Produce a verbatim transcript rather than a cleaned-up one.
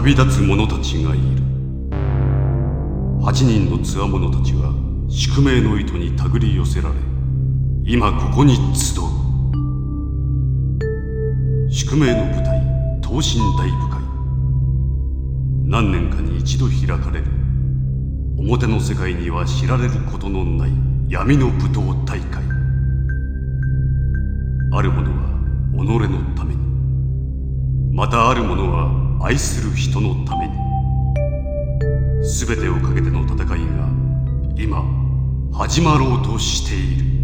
旅立つ者たちがいる。八人のつわものたちは宿命の糸に手繰り寄せられ、今ここに集う。宿命の舞台、等身大部会。何年かに一度開かれる、表の世界には知られることのない闇の武闘大会。ある者は己のために、またある者は愛する人のために。全てをかけての戦いが今始まろうとしている。